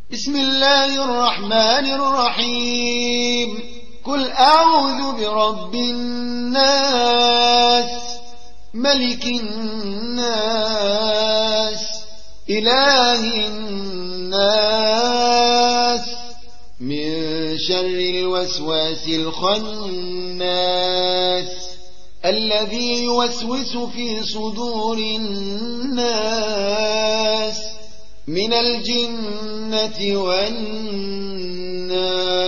بسم الله الرحمن الرحيم قل أعوذ برب الناس ملك الناس إله الناس من شر الوسواس الخناس الذي يوسوس في صدور الناس من الجنة والناس.